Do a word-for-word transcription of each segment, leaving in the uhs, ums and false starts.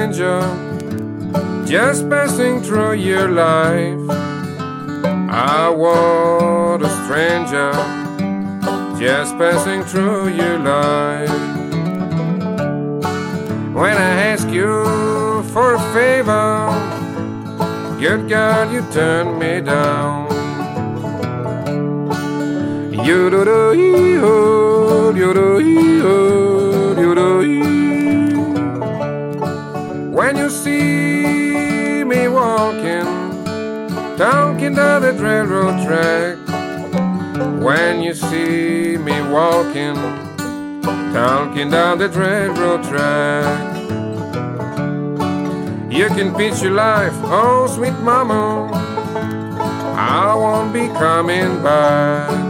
stranger, just passing through your life. I was a stranger, just passing through your life. When I ask you for a favor, good girl, you turn me down. You do do you you do you you do. When you see me walking, talking down the railroad track. When you see me walking, talking down the railroad track. You can picture life, oh sweet mama, I won't be coming back.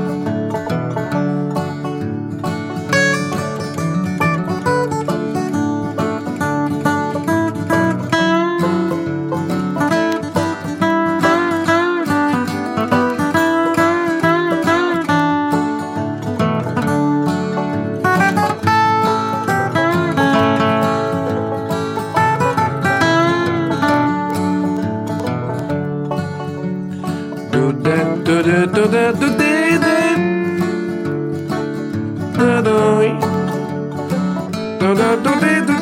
Do that, do that, do that, do that, do that, do that, do that, do that.